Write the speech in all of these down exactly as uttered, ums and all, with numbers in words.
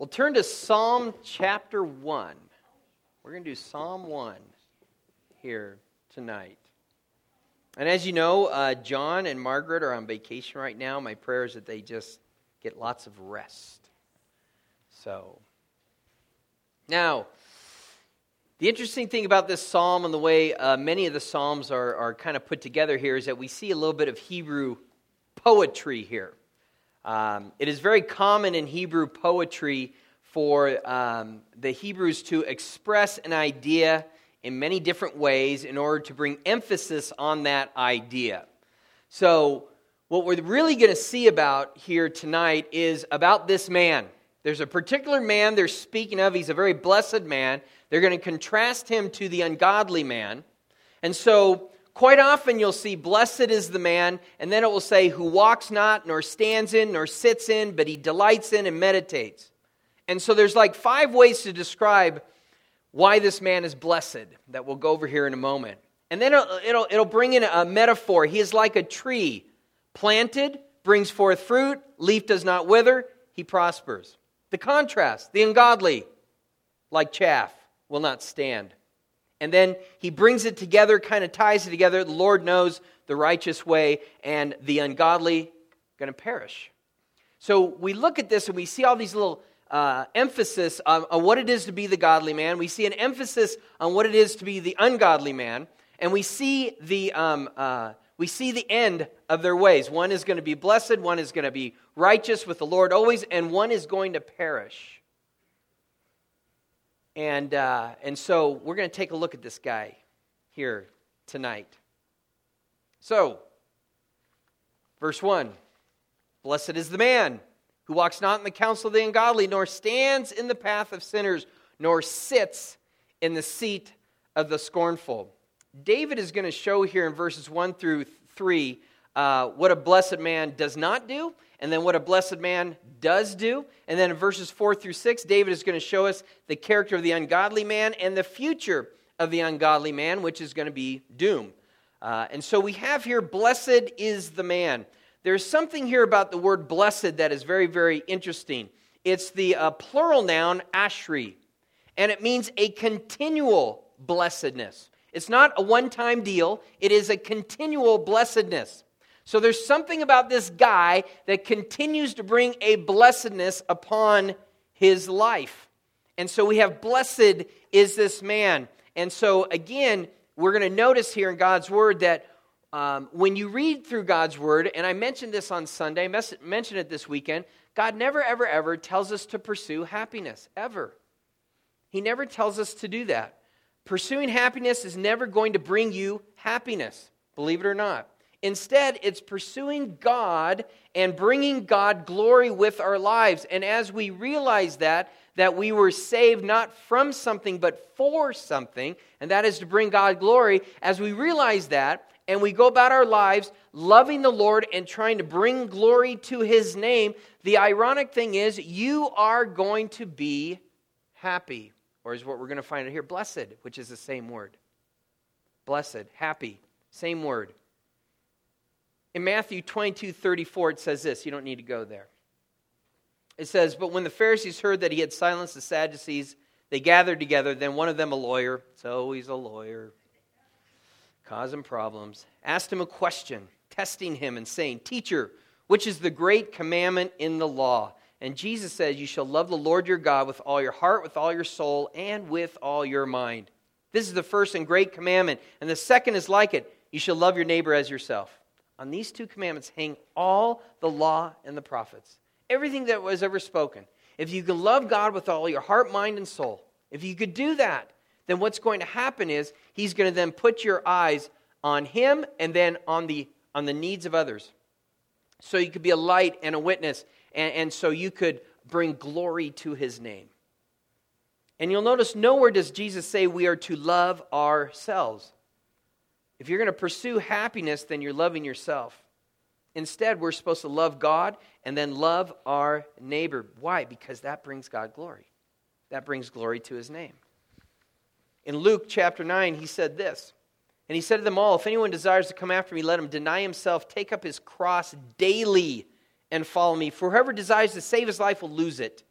We'll turn to Psalm chapter one. We're going to do Psalm one here tonight. And as you know, uh, John and Margaret are on vacation right now. My prayer is that they just get lots of rest. So, now, the interesting thing about this psalm and the way uh, many of the psalms are, are kind of put together here is that we see a little bit of Hebrew poetry here. Um, it is very common in Hebrew poetry for um, the Hebrews to express an idea in many different ways in order to bring emphasis on that idea. So what we're really going to see about here tonight is about this man. There's a particular man they're speaking of. He's a very blessed man. They're going to contrast him to the ungodly man. And so quite often you'll see, blessed is the man, and then it will say, who walks not, nor stands in, nor sits in, but he delights in and meditates. And so there's like five ways to describe why this man is blessed that we'll go over here in a moment. And then it'll, it'll, it'll bring in a metaphor. He is like a tree, planted, brings forth fruit, leaf does not wither, he prospers. The contrast, the ungodly, like chaff, will not stand. And then he brings it together, kind of ties it together. The Lord knows the righteous way, and the ungodly going to perish. So we look at this and we see all these little uh, emphasis on, on what it is to be the godly man. We see an emphasis on what it is to be the ungodly man, and we see the um, uh, we see the end of their ways. One is going to be blessed, one is going to be righteous with the Lord always, and one is going to perish. And uh, and so we're going to take a look at this guy here tonight. So, verse one, blessed is the man who walks not in the counsel of the ungodly, nor stands in the path of sinners, nor sits in the seat of the scornful. David is going to show here in verses one through three uh, what a blessed man does not do, and then what a blessed man does do. And then in verses four through six, David is going to show us the character of the ungodly man and the future of the ungodly man, which is going to be doom. Uh, and so we have here, blessed is the man. There's something here about the word blessed that is very, very interesting. It's the uh, plural noun, ashri, and it means a continual blessedness. It's not a one-time deal. It is a continual blessedness. So there's something about this guy that continues to bring a blessedness upon his life. And so we have blessed is this man. And so again, we're going to notice here in God's Word that um, when you read through God's Word, and I mentioned this on Sunday, mes- mentioned it this weekend, God never, ever, ever tells us to pursue happiness, ever. He never tells us to do that. Pursuing happiness is never going to bring you happiness, believe it or not. Instead, it's pursuing God and bringing God glory with our lives. And as we realize that, that we were saved not from something but for something, and that is to bring God glory, as we realize that, and we go about our lives loving the Lord and trying to bring glory to His name, the ironic thing is you are going to be happy. Or is what we're going to find out here, blessed, which is the same word. Blessed, happy, same word. In Matthew twenty-two thirty-four, it says this. You don't need to go there. It says, but when the Pharisees heard that he had silenced the Sadducees, they gathered together. Then one of them, a lawyer, it's always a lawyer, causing problems, asked him a question, testing him and saying, Teacher, which is the great commandment in the law? And Jesus says, you shall love the Lord your God with all your heart, with all your soul, and with all your mind. This is the first and great commandment. And the second is like it. You shall love your neighbor as yourself. On these two commandments hang all the law and the prophets. Everything that was ever spoken. If you can love God with all your heart, mind, and soul, if you could do that, then what's going to happen is He's going to then put your eyes on Him and then on the on the needs of others. So you could be a light and a witness, and, and so you could bring glory to His name. And you'll notice nowhere does Jesus say we are to love ourselves. If you're going to pursue happiness, then you're loving yourself. Instead, we're supposed to love God and then love our neighbor. Why? Because that brings God glory. That brings glory to His name. In Luke chapter nine, He said this, and He said to them all, if anyone desires to come after me, let him deny himself, take up his cross daily, and follow me. For whoever desires to save his life will lose it.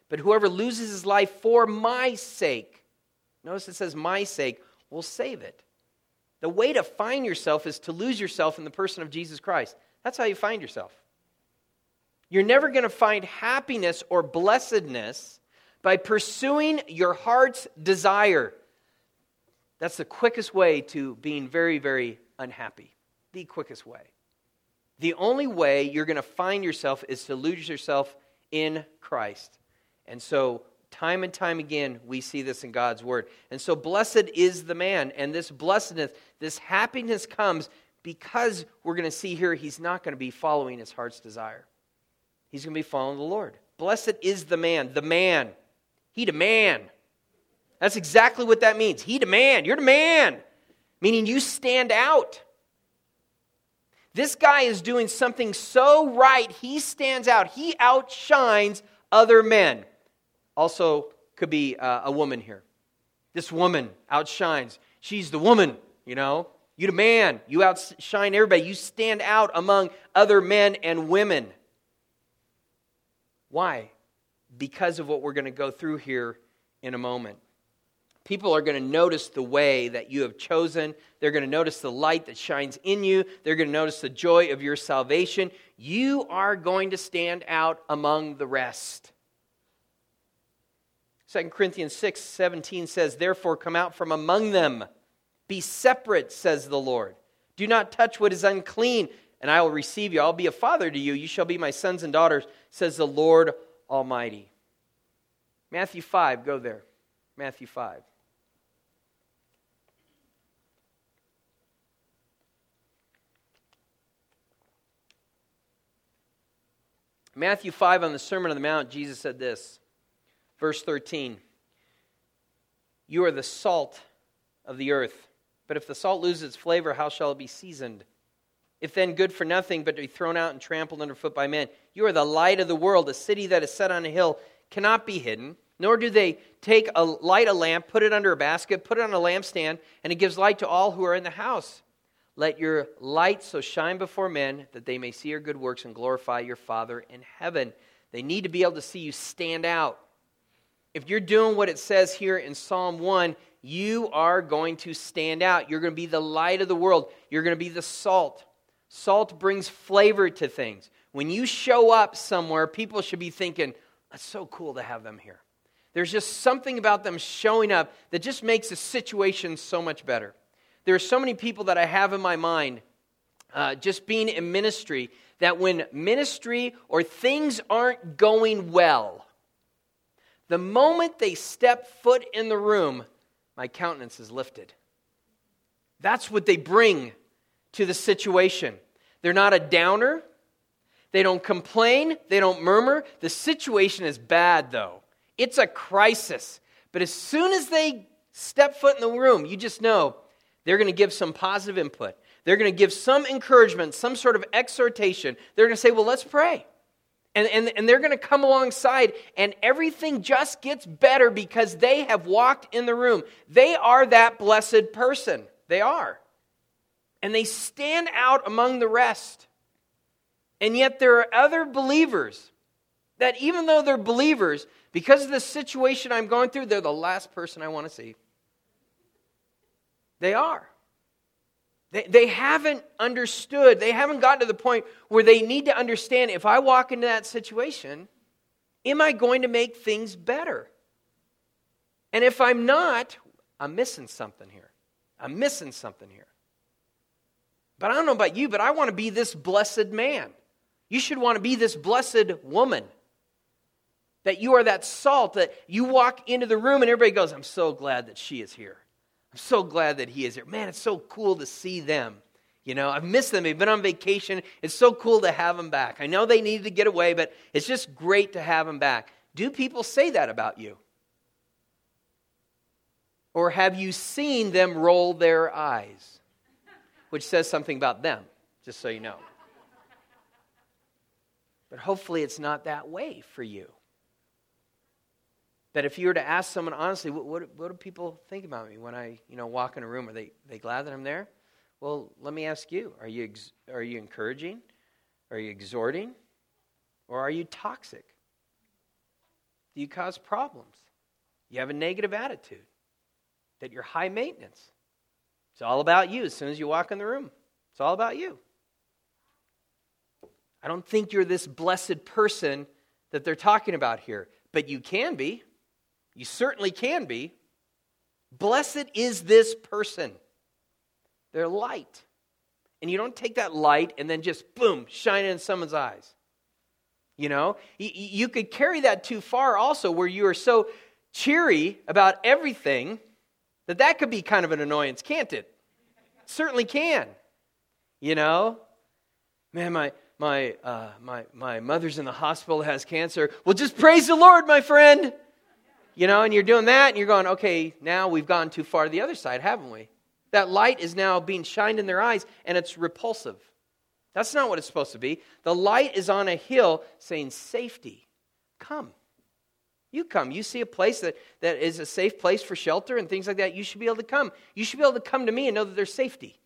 But whoever loses his life for my sake, notice it says my sake, will save it. The way to find yourself is to lose yourself in the person of Jesus Christ. That's how you find yourself. You're never going to find happiness or blessedness by pursuing your heart's desire. That's the quickest way to being very, very unhappy. The quickest way. The only way you're going to find yourself is to lose yourself in Christ. And so, time and time again, we see this in God's Word. And so, blessed is the man. And this blessedness, this happiness comes because we're going to see here he's not going to be following his heart's desire. He's going to be following the Lord. Blessed is the man. The man. He the man. That's exactly what that means. He the man. You're the man. Meaning you stand out. This guy is doing something so right, he stands out. He outshines other men. Also, could be uh, a woman here. This woman outshines. She's the woman, you know. You the man. You outshine everybody. You stand out among other men and women. Why? Because of what we're going to go through here in a moment. People are going to notice the way that you have chosen. They're going to notice the light that shines in you. They're going to notice the joy of your salvation. You are going to stand out among the rest. Second Corinthians six seventeen says, therefore come out from among them. Be separate, says the Lord. Do not touch what is unclean, and I will receive you. I'll be a father to you. You shall be my sons and daughters, says the Lord Almighty. Matthew five, go there. Matthew five. Matthew five, on the Sermon on the Mount, Jesus said this, verse thirteen, you are the salt of the earth, but if the salt loses its flavor, how shall it be seasoned? If then good for nothing, but to be thrown out and trampled underfoot by men. You are the light of the world. A city that is set on a hill cannot be hidden, nor do they take a light a lamp, put it under a basket, put it on a lampstand, and it gives light to all who are in the house. Let your light so shine before men that they may see your good works and glorify your Father in heaven. They need to be able to see you stand out. If you're doing what it says here in Psalm one, you are going to stand out. You're going to be the light of the world. You're going to be the salt. Salt brings flavor to things. When you show up somewhere, people should be thinking, that's so cool to have them here. There's just something about them showing up that just makes the situation so much better. There are so many people that I have in my mind, uh, just being in ministry, that when ministry or things aren't going well, the moment they step foot in the room, my countenance is lifted. That's what they bring to the situation. They're not a downer. They don't complain. They don't murmur. The situation is bad, though. It's a crisis. But as soon as they step foot in the room, you just know they're going to give some positive input. They're going to give some encouragement, some sort of exhortation. They're going to say, well, let's pray. And, and, and they're going to come alongside, and everything just gets better because they have walked in the room. They are that blessed person. They are. And they stand out among the rest. And yet there are other believers that even though they're believers, because of the situation I'm going through, they're the last person I want to see. They are. They, they haven't understood. They haven't gotten to the point where they need to understand, if I walk into that situation, am I going to make things better? And if I'm not, I'm missing something here. I'm missing something here. But I don't know about you, but I want to be this blessed man. You should want to be this blessed woman. That you are that salt, that you walk into the room and everybody goes, I'm so glad that she is here. I'm so glad that he is here. Man, it's so cool to see them. You know, I've missed them. They've been on vacation. It's so cool to have them back. I know they needed to get away, but it's just great to have them back. Do people say that about you? Or have you seen them roll their eyes? Which says something about them, just so you know. But hopefully it's not that way for you. That if you were to ask someone honestly, what, what, what do people think about me when I, you know, walk in a room? Are they, they glad that I'm there? Well, let me ask you: Are you ex, are you encouraging? Are you exhorting? Or are you toxic? that you cause problems. You have a negative attitude, that you're high maintenance. It's all about you as soon as you walk in the room. It's all about you. I don't think you're this blessed person that they're talking about here, but you can be. You certainly can be. Blessed is this person. They're light. And you don't take that light and then just, boom, shine it in someone's eyes. You know, you, you could carry that too far also, where you are so cheery about everything that that could be kind of an annoyance, can't it? It certainly can. You know, man, my my uh, my my mother's in the hospital, has cancer. Well, just praise the Lord, my friend. You know, and you're doing that, and you're going, okay, now we've gone too far to the other side, haven't we? That light is now being shined in their eyes, and it's repulsive. That's not what it's supposed to be. The light is on a hill saying, safety, come. You come. You see a place that, that is a safe place for shelter and things like that, you should be able to come. You should be able to come to me and know that there's safety.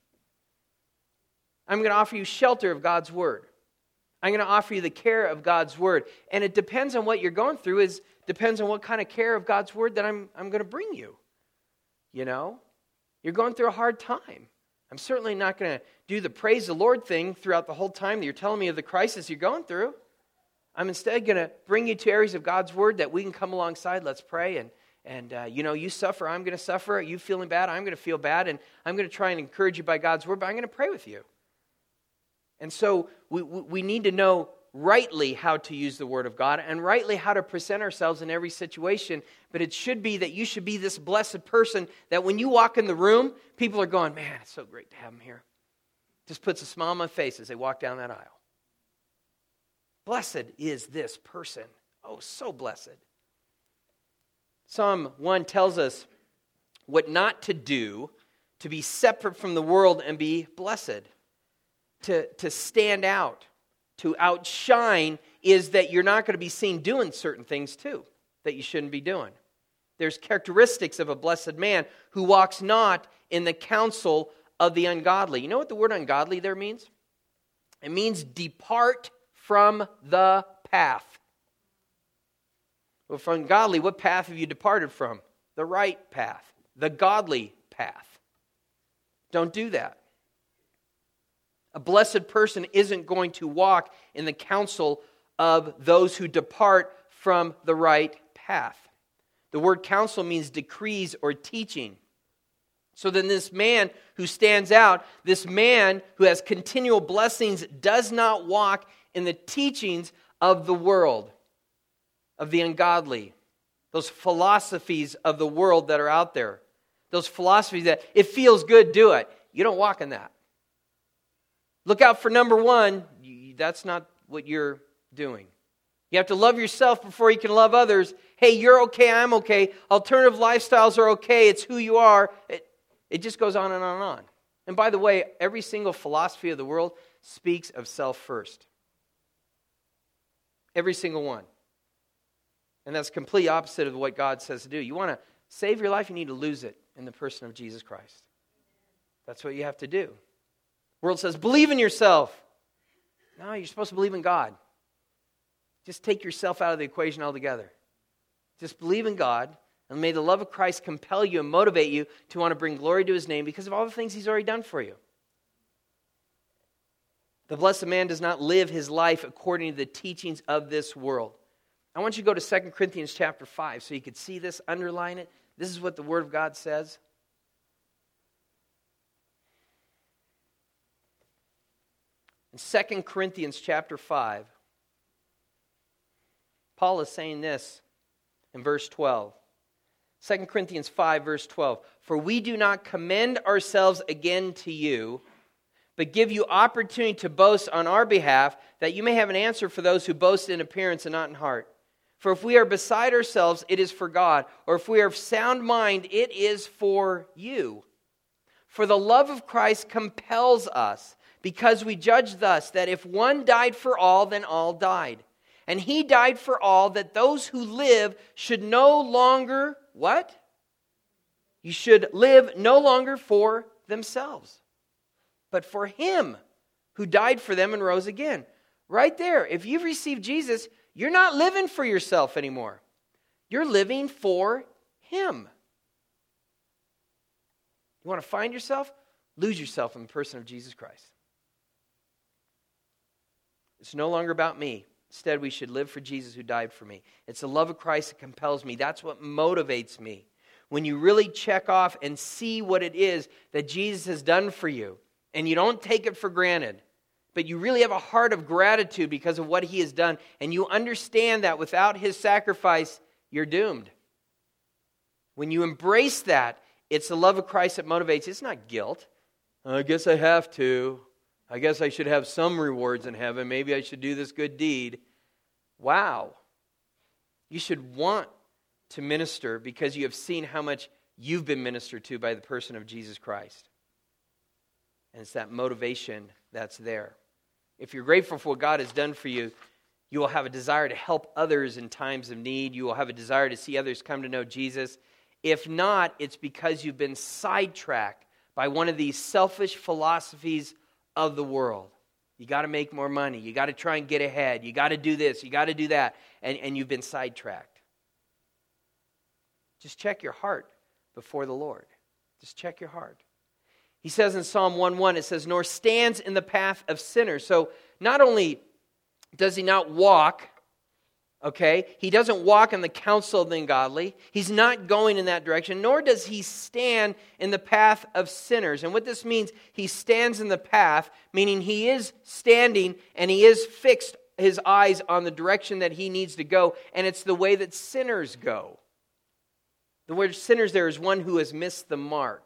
I'm going to offer you shelter of God's Word. I'm going to offer you the care of God's Word. And it depends on what you're going through, is depends on what kind of care of God's Word that I'm, I'm going to bring you. You know? You're going through a hard time. I'm certainly not going to do the praise the Lord thing throughout the whole time that you're telling me of the crisis you're going through. I'm instead going to bring you to areas of God's Word that we can come alongside. Let's pray. And, and uh, you know, you suffer, I'm going to suffer. You feeling bad, I'm going to feel bad. And I'm going to try and encourage you by God's Word, but I'm going to pray with you. And so we, we need to know rightly how to use the Word of God and rightly how to present ourselves in every situation. But it should be that you should be this blessed person that when you walk in the room, people are going, man, it's so great to have him here. Just puts a smile on my face as they walk down that aisle. Blessed is this person. Oh, so blessed. Psalm one tells us what not to do to be separate from the world and be blessed. To, to stand out, to outshine, is that you're not going to be seen doing certain things too that you shouldn't be doing. There's characteristics of a blessed man who walks not in the counsel of the ungodly. You know what the word ungodly there means? It means depart from the path. Well, from ungodly, what path have you departed from? The right path, the godly path. Don't do that. A blessed person isn't going to walk in the counsel of those who depart from the right path. The word counsel means decrees or teaching. So then this man who stands out, this man who has continual blessings, does not walk in the teachings of the world, of the ungodly, those philosophies of the world that are out there. Those philosophies that it feels good, do it. You don't walk in that. Look out for number one. That's not what you're doing. You have to love yourself before you can love others. Hey, you're okay, I'm okay. Alternative lifestyles are okay. It's who you are. It, it just goes on and on and on. And by the way, every single philosophy of the world speaks of self first. Every single one. And that's complete opposite of what God says to do. You want to save your life, you need to lose it in the person of Jesus Christ. That's what you have to do. The world says, believe in yourself. No, you're supposed to believe in God. Just take yourself out of the equation altogether. Just believe in God, and may the love of Christ compel you and motivate you to want to bring glory to His name because of all the things He's already done for you. The blessed man does not live his life according to the teachings of this world. I want you to go to Second Corinthians chapter five so you can see this, underline it. This is what the Word of God says. In Second Corinthians chapter five, Paul is saying this in verse twelve. Second Corinthians five, verse twelve. For we do not commend ourselves again to you, but give you opportunity to boast on our behalf, that you may have an answer for those who boast in appearance and not in heart. For if we are beside ourselves, it is for God. Or if we are of sound mind, it is for you. For the love of Christ compels us, because we judge thus, that if one died for all, then all died. And He died for all, that those who live should no longer, what? You should live no longer for themselves, but for Him who died for them and rose again. Right there, if you've received Jesus, you're not living for yourself anymore. You're living for Him. You want to find yourself? Lose yourself in the person of Jesus Christ. It's no longer about me. Instead, we should live for Jesus who died for me. It's the love of Christ that compels me. That's what motivates me. When you really check off and see what it is that Jesus has done for you, and you don't take it for granted, but you really have a heart of gratitude because of what He has done, and you understand that without His sacrifice, you're doomed. When you embrace that, it's the love of Christ that motivates. It's not guilt. I guess I have to. I guess I should have some rewards in heaven. Maybe I should do this good deed. Wow. You should want to minister because you have seen how much you've been ministered to by the person of Jesus Christ. And it's that motivation that's there. If you're grateful for what God has done for you, you will have a desire to help others in times of need. You will have a desire to see others come to know Jesus. If not, it's because you've been sidetracked by one of these selfish philosophies of the world. You got to make more money. You got to try and get ahead. You got to do this. You got to do that. And, and you've been sidetracked. Just check your heart before the Lord. Just check your heart. He says in Psalm one one, it says, nor stands in the path of sinners. So not only does he not walk, okay, he doesn't walk in the counsel of the ungodly. He's not going in that direction, nor does he stand in the path of sinners. And what this means, he stands in the path, meaning he is standing and he is fixed his eyes on the direction that he needs to go, and it's the way that sinners go. The word sinners there is one who has missed the mark.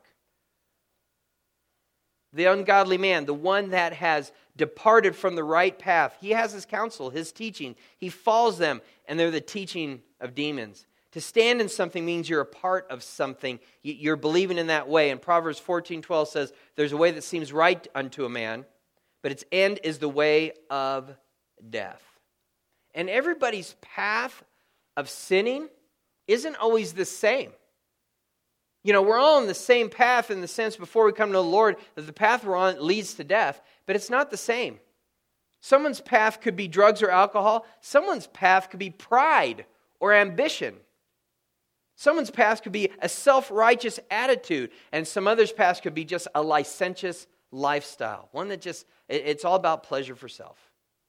The ungodly man, the one that has departed from the right path, he has his counsel, his teaching. He follows them, and they're the teaching of demons. To stand in something means you're a part of something. You're believing in that way. And Proverbs fourteen twelve says, there's a way that seems right unto a man, but its end is the way of death. And everybody's path of sinning isn't always the same. You know, we're all on the same path in the sense before we come to the Lord that the path we're on leads to death, but it's not the same. Someone's path could be drugs or alcohol. Someone's path could be pride or ambition. Someone's path could be a self-righteous attitude, and some other's path could be just a licentious lifestyle. One that just, it's all about pleasure for self.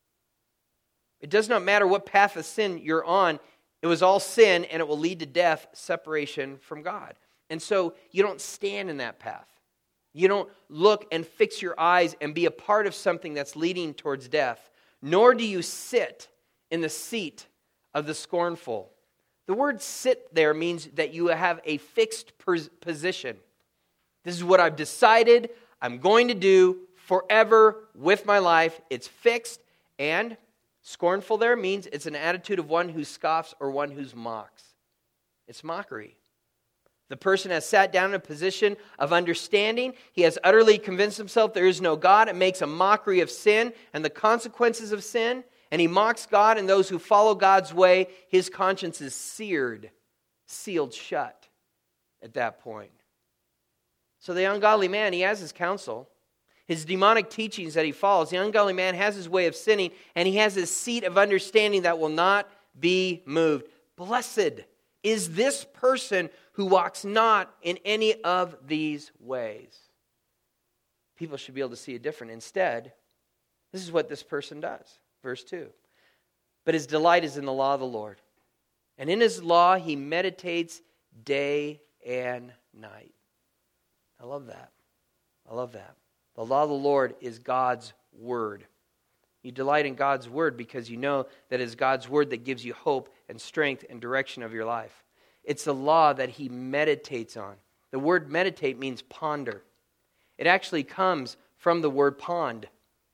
It does not matter what path of sin you're on. It was all sin, and it will lead to death, separation from God. And so you don't stand in that path. You don't look and fix your eyes and be a part of something that's leading towards death. Nor do you sit in the seat of the scornful. The word sit there means that you have a fixed position. This is what I've decided I'm going to do forever with my life. It's fixed. And scornful there means it's an attitude of one who scoffs or one who mocks. It's mockery. The person has sat down in a position of understanding. He has utterly convinced himself there is no God. It makes a mockery of sin and the consequences of sin. And he mocks God and those who follow God's way. His conscience is seared, sealed shut at that point. So the ungodly man, he has his counsel. His demonic teachings that he follows. The ungodly man has his way of sinning, and he has his seat of understanding that will not be moved. Blessed is this person who walks not in any of these ways. People should be able to see it different. Instead, this is what this person does. Verse two. But his delight is in the law of the Lord, and in his law he meditates day and night. I love that. I love that. The law of the Lord is God's word. You delight in God's word because you know that it's God's word that gives you hope and strength and direction of your life. It's the law that he meditates on. The word meditate means ponder. It actually comes from the word pond.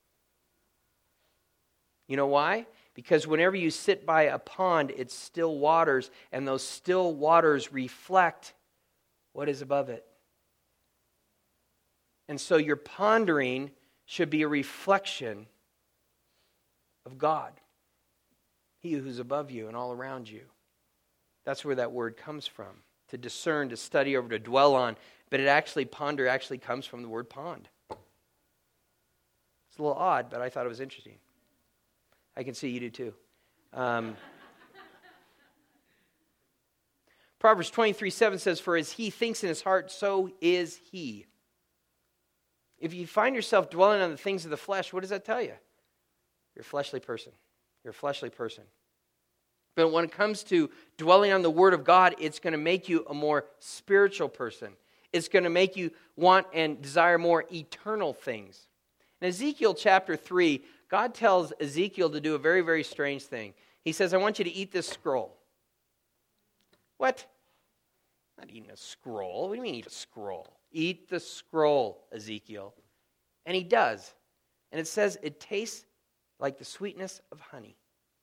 You know why? Because whenever you sit by a pond, it's still waters, and those still waters reflect what is above it. And so your pondering should be a reflection of God, He who's above you and all around you. That's where that word comes from. To discern, to study over, to dwell on. But it actually, ponder actually comes from the word pond. It's a little odd, but I thought it was interesting. I can see you do too. Um, Proverbs twenty-three seven says, for as he thinks in his heart, so is he. If you find yourself dwelling on the things of the flesh, what does that tell you? You're a fleshly person. You're a fleshly person. But when it comes to dwelling on the Word of God, it's going to make you a more spiritual person. It's going to make you want and desire more eternal things. In Ezekiel chapter three, God tells Ezekiel to do a very, very strange thing. He says, I want you to eat this scroll. What? Not eating a scroll. What do you mean eat a scroll? Eat the scroll, Ezekiel. And he does. And it says it tastes like the sweetness of honey.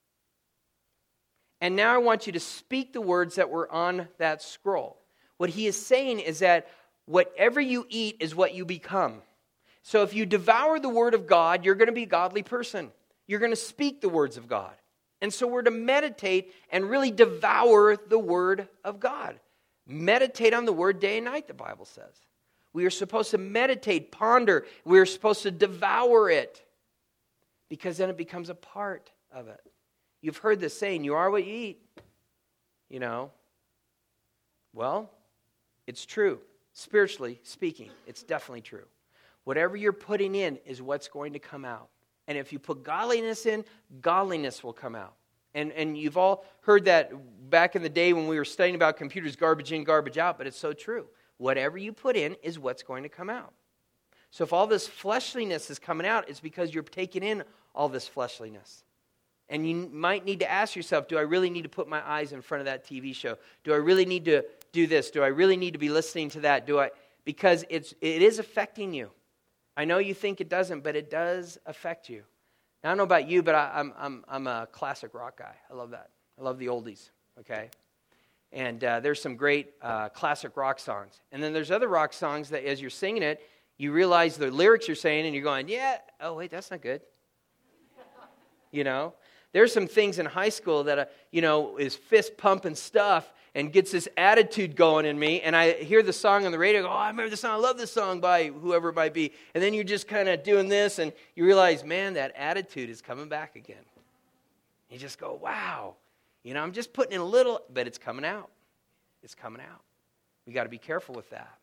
And now I want you to speak the words that were on that scroll. What he is saying is that whatever you eat is what you become. So if you devour the Word of God, you're going to be a godly person. You're going to speak the words of God. And so we're to meditate and really devour the Word of God. Meditate on the Word day and night, the Bible says. We are supposed to meditate, ponder. We are supposed to devour it because then it becomes a part of it. You've heard this saying, you are what you eat. You know, well, it's true. Spiritually speaking, it's definitely true. Whatever you're putting in is what's going to come out. And if you put godliness in, godliness will come out. And and you've all heard that back in the day when we were studying about computers, garbage in, garbage out, but it's so true. Whatever you put in is what's going to come out. So if all this fleshliness is coming out, it's because you're taking in all this fleshliness. And you might need to ask yourself, do I really need to put my eyes in front of that T V show? Do I really need to do this? Do I really need to be listening to that? Do I? Because it's it is affecting you. I know you think it doesn't, but it does affect you. Now, I don't know about you, but I, I'm I'm I'm a classic rock guy. I love that. I love the oldies. Okay, and uh, there's some great uh, classic rock songs, and then there's other rock songs that, as you're singing it, you realize the lyrics you're saying, and you're going, yeah, oh wait, that's not good. You know. There's some things in high school that, uh, you know, is fist pumping stuff and gets this attitude going in me. And I hear the song on the radio, go, oh, I remember this song. I love this song by whoever it might be. And then you're just kind of doing this and you realize, man, that attitude is coming back again. You just go, wow. You know, I'm just putting in a little, but it's coming out. It's coming out. We got to be careful with that.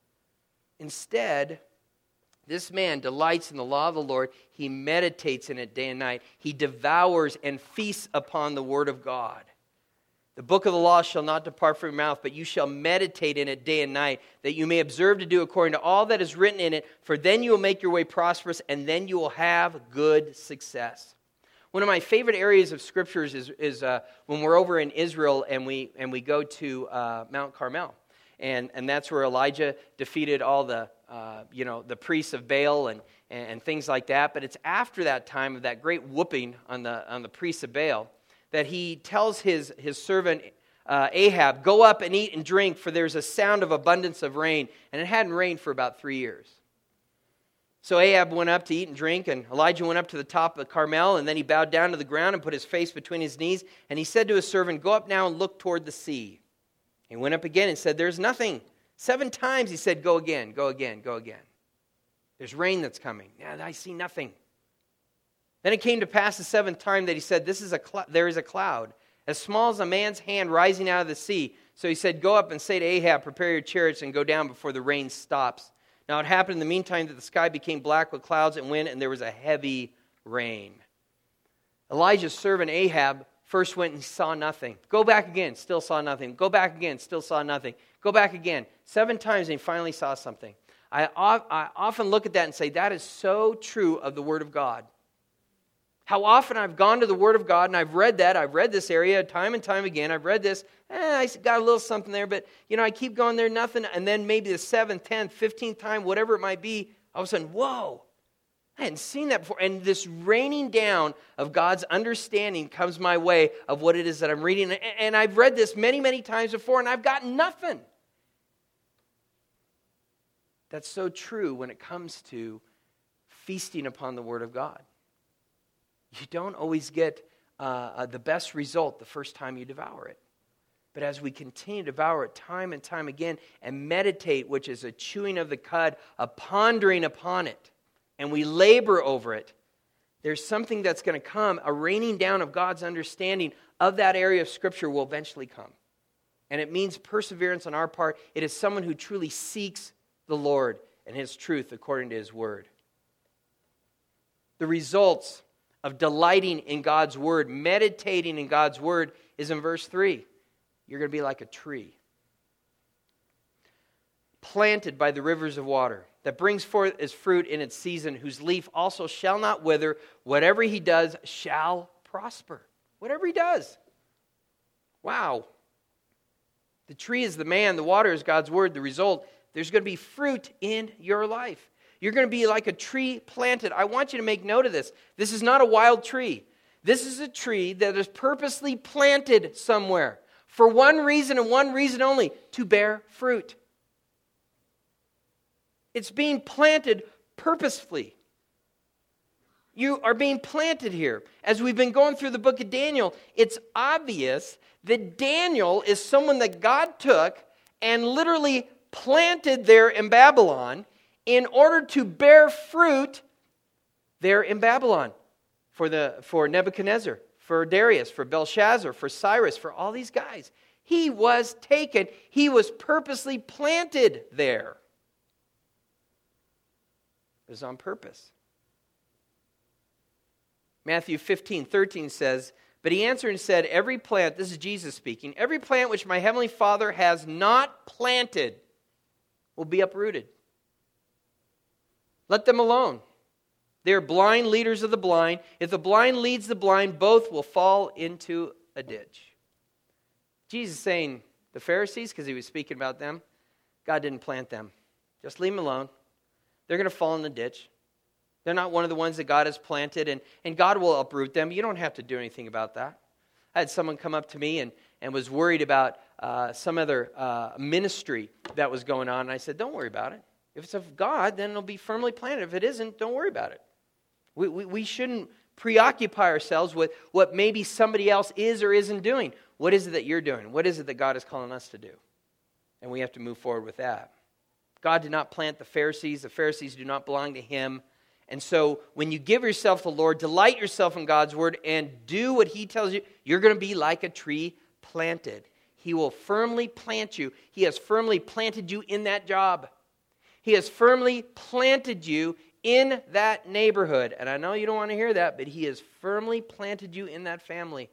Instead, this man delights in the law of the Lord. He meditates in it day and night. He devours and feasts upon the word of God. The book of the law shall not depart from your mouth, but you shall meditate in it day and night, that you may observe to do according to all that is written in it, for then you will make your way prosperous, and then you will have good success. One of my favorite areas of scriptures is, is uh, when we're over in Israel and we and we go to uh, Mount Carmel. And, and that's where Elijah defeated all the, uh, you know, the priests of Baal and, and things like that. But it's after that time of that great whooping on the on the priests of Baal that he tells his, his servant uh, Ahab, go up and eat and drink, for there's a sound of abundance of rain. And it hadn't rained for about three years. So Ahab went up to eat and drink, and Elijah went up to the top of Carmel, and then he bowed down to the ground and put his face between his knees. And he said to his servant, go up now and look toward the sea. He went up again and said, there's nothing. Seven times he said, go again, go again, go again. There's rain that's coming. Yeah, I see nothing. Then it came to pass the seventh time that he said, this is a cl- there is a cloud, as small as a man's hand rising out of the sea. So he said, go up and say to Ahab, prepare your chariots and go down before the rain stops. Now it happened in the meantime that the sky became black with clouds and wind, and there was a heavy rain. Elijah's servant Ahab first went and saw nothing. Go back again, still saw nothing. Go back again, still saw nothing. Go back again. Seven times and he finally saw something. I, I often look at that and say, that is so true of the Word of God. How often I've gone to the Word of God and I've read that. I've read this area time and time again. I've read this. Eh, I got a little something there, but you know, I keep going there, nothing. And then maybe the seventh, tenth, fifteenth time, whatever it might be, all of a sudden, whoa. I hadn't seen that before. And this raining down of God's understanding comes my way of what it is that I'm reading. And I've read this many, many times before, and I've gotten nothing. That's so true when it comes to feasting upon the Word of God. You don't always get uh, the best result the first time you devour it. But as we continue to devour it time and time again and meditate, which is a chewing of the cud, a pondering upon it, and we labor over it, there's something that's going to come. A raining down of God's understanding of that area of Scripture will eventually come. And it means perseverance on our part. It is someone who truly seeks the Lord and His truth according to His word. The results of delighting in God's word, meditating in God's word, is in verse three. You're going to be like a tree planted by the rivers of water, that brings forth its fruit in its season, whose leaf also shall not wither. Whatever he does shall prosper. Whatever he does. Wow. The tree is the man, the water is God's word. The result, there's going to be fruit in your life. You're going to be like a tree planted. I want you to make note of this. This is not a wild tree. This is a tree that is purposely planted somewhere for one reason and one reason only, to bear fruit. It's being planted purposefully. You are being planted here. As we've been going through the book of Daniel, it's obvious that Daniel is someone that God took and literally planted there in Babylon in order to bear fruit there in Babylon for, the, for Nebuchadnezzar, for Darius, for Belshazzar, for Cyrus, for all these guys. He was taken. He was purposely planted there. It was on purpose. Matthew fifteen thirteen says, but he answered and said, every plant, this is Jesus speaking, every plant which my heavenly Father has not planted will be uprooted. Let them alone. They are blind leaders of the blind. If the blind leads the blind, both will fall into a ditch. Jesus is saying, the Pharisees, because he was speaking about them, God didn't plant them. Just leave them alone. They're going to fall in the ditch. They're not one of the ones that God has planted, and, and God will uproot them. You don't have to do anything about that. I had someone come up to me and, and was worried about uh, some other uh, ministry that was going on, and I said, don't worry about it. If it's of God, then it'll be firmly planted. If it isn't, don't worry about it. We, we, we shouldn't preoccupy ourselves with what maybe somebody else is or isn't doing. What is it that you're doing? What is it that God is calling us to do? And we have to move forward with that. God did not plant the Pharisees. The Pharisees do not belong to Him. And so when you give yourself to the Lord, delight yourself in God's word and do what He tells you, you're going to be like a tree planted. He will firmly plant you. He has firmly planted you in that job. He has firmly planted you in that neighborhood. And I know you don't want to hear that, but He has firmly planted you in that family.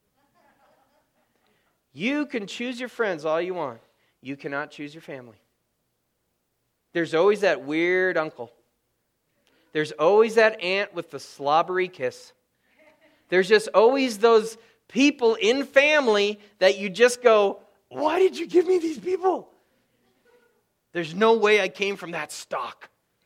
You can choose your friends all you want. You cannot choose your family. There's always that weird uncle. There's always that aunt with the slobbery kiss. There's just always those people in family that you just go, why did you give me these people? There's no way I came from that stock.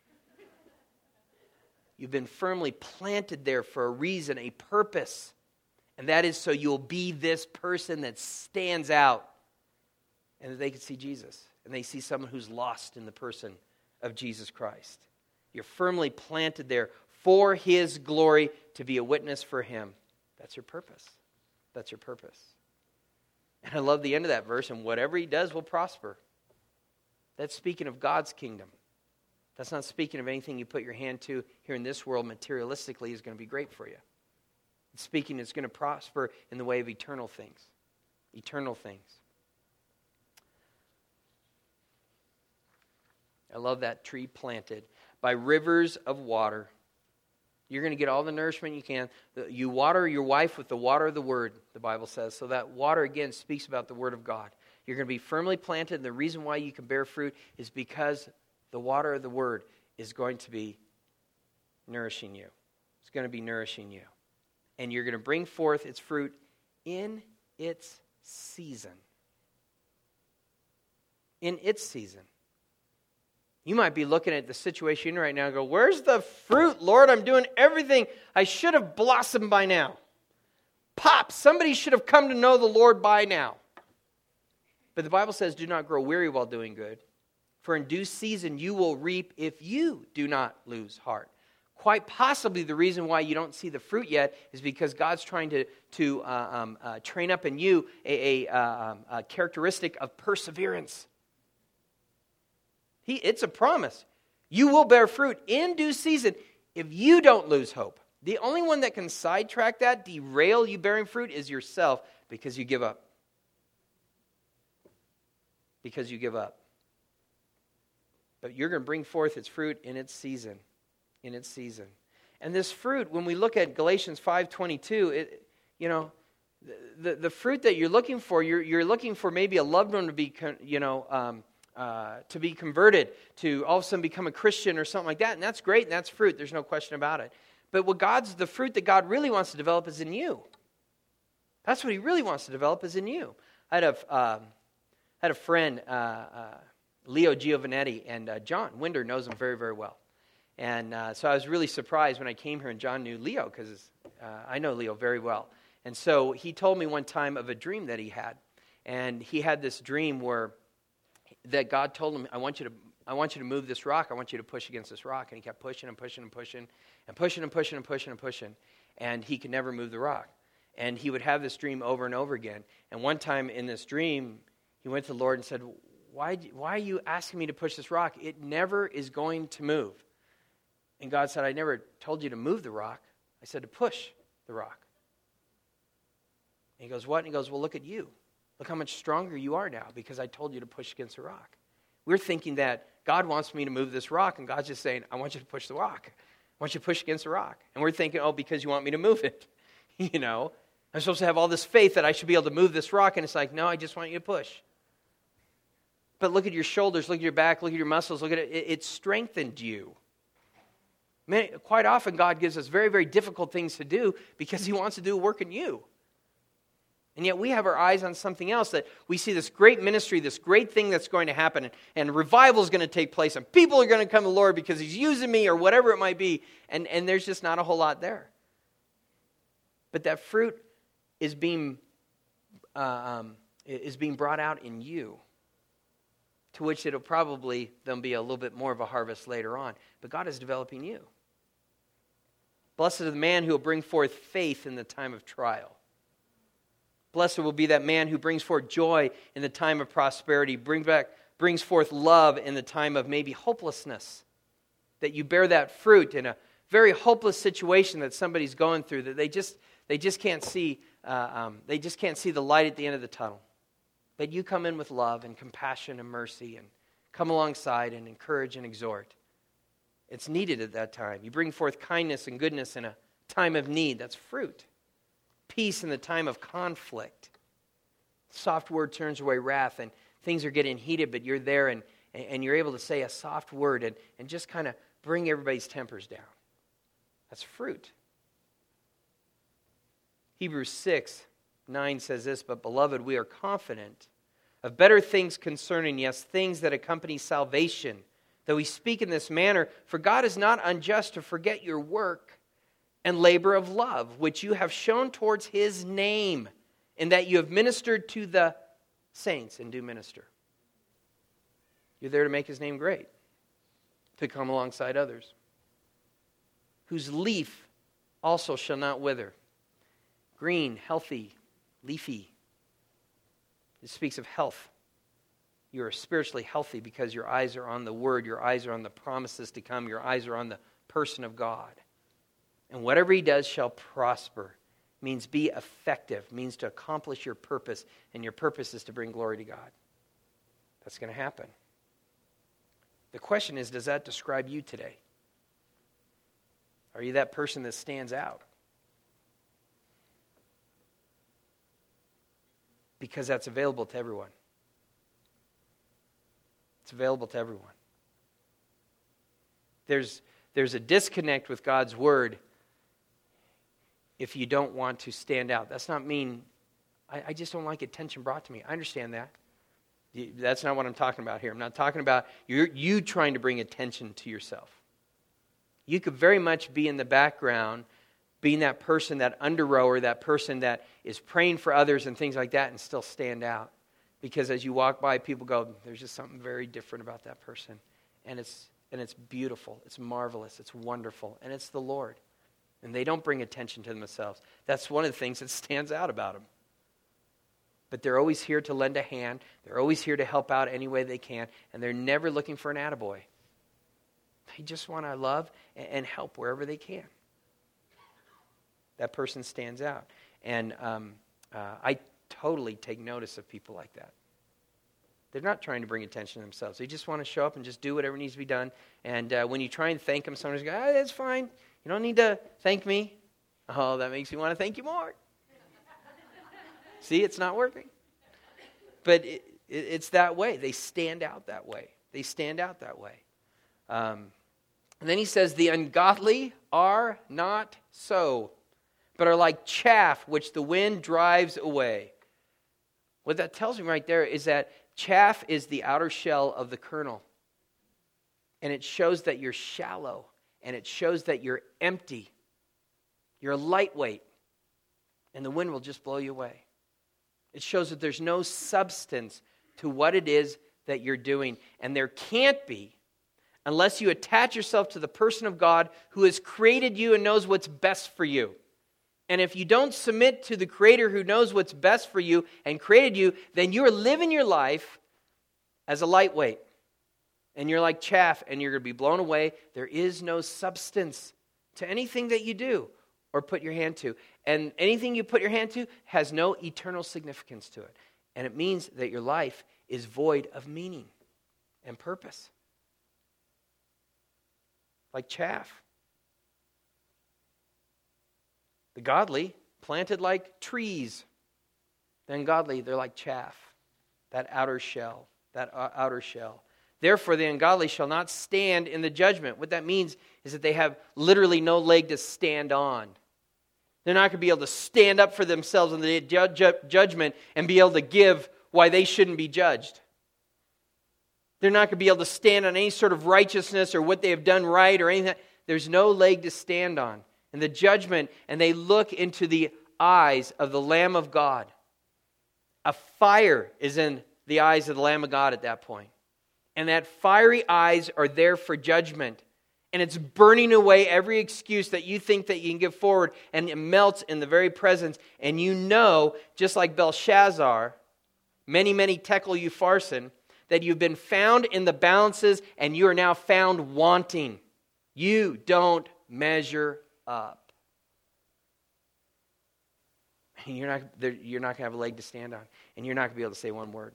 You've been firmly planted there for a reason, a purpose. And that is so you'll be this person that stands out. And that they can see Jesus. And they see someone who's lost in the person of Jesus Christ. You're firmly planted there for His glory, to be a witness for Him. That's your purpose. That's your purpose. And I love the end of that verse, and whatever He does will prosper. That's speaking of God's kingdom. That's not speaking of anything you put your hand to here in this world materialistically is going to be great for you. It's speaking it's going to prosper in the way of eternal things. Eternal things. I love that tree planted by rivers of water. You're going to get all the nourishment you can. You water your wife with the water of the Word, the Bible says. So that water, again, speaks about the Word of God. You're going to be firmly planted, and the reason why you can bear fruit is because the water of the Word is going to be nourishing you. It's going to be nourishing you. And you're going to bring forth its fruit in its season. In its season. You might be looking at the situation right now and go, where's the fruit, Lord? I'm doing everything. I should have blossomed by now. Pop, somebody should have come to know the Lord by now. But the Bible says, do not grow weary while doing good. For in due season you will reap if you do not lose heart. Quite possibly the reason why you don't see the fruit yet is because God's trying to, to uh, um, uh, train up in you a, a, uh, um, a characteristic of perseverance. He, it's a promise. You will bear fruit in due season if you don't lose hope. The only one that can sidetrack that, derail you bearing fruit, is yourself, because you give up. because you give up. But you're going to bring forth its fruit in its season. In its season. And this fruit, when we look at Galatians five twenty-two, it, you know, the, the, the fruit that you're looking for, you're, you're looking for maybe a loved one to be, you know, um, uh, to be converted, to all of a sudden become a Christian or something like that. And that's great, and that's fruit. There's no question about it. But what God's, the fruit that God really wants to develop is in you. That's what he really wants to develop is in you. I had a, um, had a friend, uh, uh, Leo Giovanetti, and uh, John Winder knows him very, very well. And uh, so I was really surprised when I came here and John knew Leo, because uh, I know Leo very well. And so he told me one time of a dream that he had. And he had this dream where that God told him, I want you to I want you to move this rock. I want you to push against this rock. And he kept pushing and pushing and pushing and pushing and pushing and pushing and pushing. And he could never move the rock. And he would have this dream over and over again. And one time in this dream, he went to the Lord and said, why, why are you asking me to push this rock? It never is going to move. And God said, I never told you to move the rock. I said to push the rock. And he goes, what? And he goes, well, look at you. Look how much stronger you are now because I told you to push against the rock. We're thinking that God wants me to move this rock, and God's just saying, I want you to push the rock. I want you to push against the rock. And we're thinking, oh, because you want me to move it. You know, I'm supposed to have all this faith that I should be able to move this rock, and it's like, no, I just want you to push. But look at your shoulders, look at your back, look at your muscles, look at it. It, it strengthened you. Many, quite often, God gives us very, very difficult things to do because he wants to do a work in you. And yet we have our eyes on something else, that we see this great ministry, this great thing that's going to happen, and, and revival is going to take place, and people are going to come to the Lord because he's using me or whatever it might be, and, and there's just not a whole lot there. But that fruit is being, uh, um, is being brought out in you, to which it'll probably, there'll be a little bit more of a harvest later on. But God is developing you. Blessed is the man who will bring forth faith in the time of trial. Blessed will be that man who brings forth joy in the time of prosperity, bring back, brings forth love in the time of maybe hopelessness. That you bear that fruit in a very hopeless situation that somebody's going through, that they just they just can't see uh, um, they just can't see the light at the end of the tunnel. But you come in with love and compassion and mercy and come alongside and encourage and exhort. It's needed at that time. You bring forth kindness and goodness in a time of need. That's fruit. Peace in the time of conflict. Soft word turns away wrath, and things are getting heated, but you're there and, and you're able to say a soft word and, and just kind of bring everybody's tempers down. That's fruit. Hebrews six nine says this, but beloved, we are confident of better things concerning, yes, things that accompany salvation, though we speak in this manner, for God is not unjust to forget your work and labor of love, which you have shown towards his name, in that you have ministered to the saints and do minister. You're there to make his name great, to come alongside others, whose leaf also shall not wither. Green, healthy, leafy. It speaks of health. You are spiritually healthy because your eyes are on the Word, your eyes are on the promises to come, your eyes are on the person of God. And whatever he does shall prosper. Means be effective, means to accomplish your purpose, and your purpose is to bring glory to God. That's going to happen. The question is, does that describe you today? Are you that person that stands out? Because that's available to everyone. It's available to everyone. There's, there's a disconnect with God's Word if you don't want to stand out. That's not mean, I, I just don't like attention brought to me. I understand that. That's not what I'm talking about here. I'm not talking about you you trying to bring attention to yourself. You could very much be in the background, being that person, that under rower, that person that is praying for others and things like that, and still stand out. Because as you walk by, people go, there's just something very different about that person. And it's and it's beautiful, it's marvelous, it's wonderful, and it's the Lord. And they don't bring attention to themselves. That's one of the things that stands out about them. But they're always here to lend a hand. They're always here to help out any way they can. And they're never looking for an attaboy. They just want to love and help wherever they can. That person stands out. And um, uh, I totally take notice of people like that. They're not trying to bring attention to themselves. They just want to show up and just do whatever needs to be done. And uh, when you try and thank them, sometimes you go, oh, that's fine. You don't need to thank me. Oh, that makes me want to thank you more. See, it's not working. But it, it, it's that way. They stand out that way. They stand out that way. Um, and then he says, the ungodly are not so, but are like chaff which the wind drives away. What that tells me right there is that chaff is the outer shell of the kernel. And it shows that you're shallow. And it shows that you're empty. You're lightweight. And the wind will just blow you away. It shows that there's no substance to what it is that you're doing. And there can't be unless you attach yourself to the person of God who has created you and knows what's best for you. And if you don't submit to the Creator who knows what's best for you and created you, then you're living your life as a lightweight. And you're like chaff and you're going to be blown away. There is no substance to anything that you do or put your hand to. And anything you put your hand to has no eternal significance to it. And it means that your life is void of meaning and purpose. Like chaff. The godly, planted like trees. The ungodly, they're like chaff. That outer shell. That uh, outer shell. Therefore, the ungodly shall not stand in the judgment. What that means is that they have literally no leg to stand on. They're not going to be able to stand up for themselves in the ju- ju- judgment and be able to give why they shouldn't be judged. They're not going to be able to stand on any sort of righteousness or what they have done right or anything. There's no leg to stand on. And the judgment, and they look into the eyes of the Lamb of God. A fire is in the eyes of the Lamb of God at that point. And that fiery eyes are there for judgment. And it's burning away every excuse that you think that you can give forward. And it melts in the very presence. And you know, just like Belshazzar, many, many tekel upharsin, that you've been found in the balances and you are now found wanting. You don't measure up. And you're not, you're not going to have a leg to stand on. And you're not going to be able to say one word.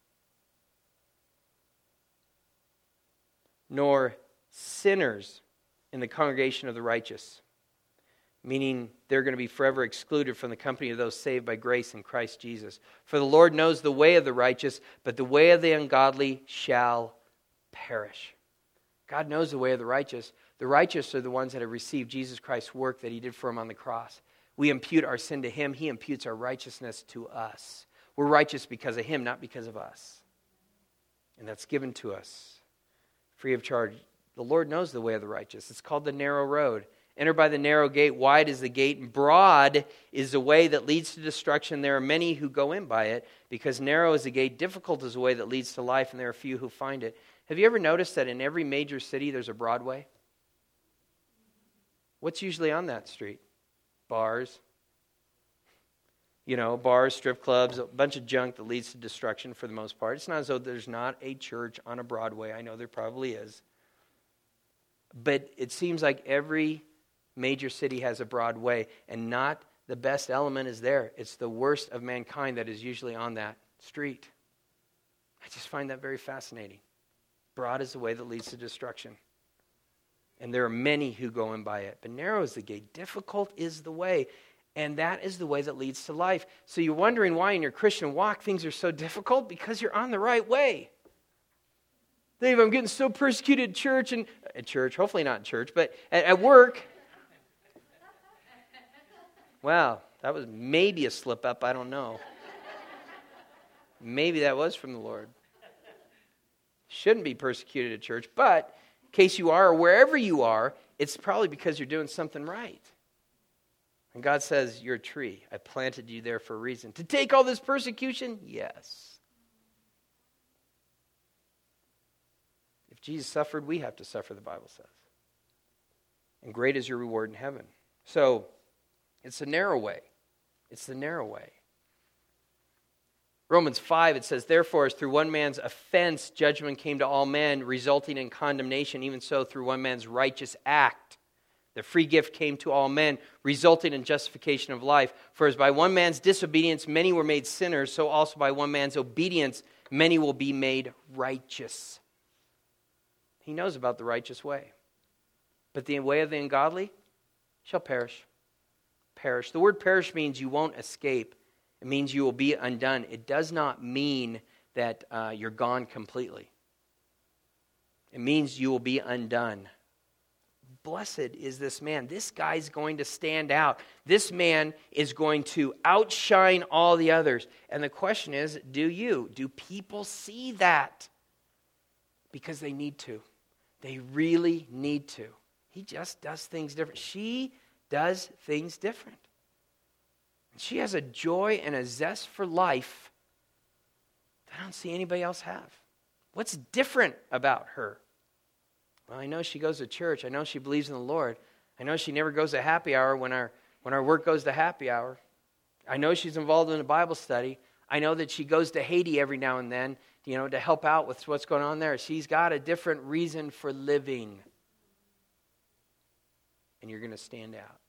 Nor sinners in the congregation of the righteous, meaning they're going to be forever excluded from the company of those saved by grace in Christ Jesus. For the Lord knows the way of the righteous, but the way of the ungodly shall perish. God knows the way of the righteous. The righteous are the ones that have received Jesus Christ's work that He did for them on the cross. We impute our sin to Him. He imputes our righteousness to us. We're righteous because of Him, not because of us. And that's given to us free of charge. The Lord knows the way of the righteous. It's called the narrow road. Enter by the narrow gate. Wide is the gate, and broad is the way that leads to destruction. There are many who go in by it, because narrow is the gate, difficult is the way that leads to life, and there are few who find it. Have you ever noticed that in every major city there's a Broadway? What's usually on that street? Bars. You know, bars, strip clubs, a bunch of junk that leads to destruction for the most part. It's not as though there's not a church on a Broadway. I know there probably is. But it seems like every major city has a Broadway, and not the best element is there. It's the worst of mankind that is usually on that street. I just find that very fascinating. Broad is the way that leads to destruction. And there are many who go in by it. But narrow is the gate. Difficult is the way. And that is the way that leads to life. So you're wondering why in your Christian walk things are so difficult? Because you're on the right way. Dave, I'm getting so persecuted at church, and at church, hopefully not in church, but at, at work. Wow, that was maybe a slip up, I don't know. Maybe that was from the Lord. Shouldn't be persecuted at church, but in case you are, or wherever you are, it's probably because you're doing something right. And God says, you're a tree. I planted you there for a reason. To take all this persecution? Yes. If Jesus suffered, we have to suffer, the Bible says. And great is your reward in heaven. So, it's the narrow way. It's the narrow way. Romans five, it says, therefore, as through one man's offense, judgment came to all men, resulting in condemnation, even so through one man's righteous act, the free gift came to all men, resulting in justification of life. For as by one man's disobedience many were made sinners, so also by one man's obedience many will be made righteous. He knows about the righteous way. But the way of the ungodly shall perish. Perish. The word perish means you won't escape. It means you will be undone. It does not mean that uh, you're gone completely. It means you will be undone. Blessed is this man. This guy's going to stand out. This man is going to outshine all the others. And the question is, do you? Do people see that? Because they need to. They really need to. He just does things different. She does things different. She has a joy and a zest for life that I don't see anybody else have. What's different about her? Well, I know she goes to church. I know she believes in the Lord. I know she never goes to happy hour when our when our work goes to happy hour. I know she's involved in a Bible study. I know that she goes to Haiti every now and then, you know, to help out with what's going on there. She's got a different reason for living. And you're going to stand out.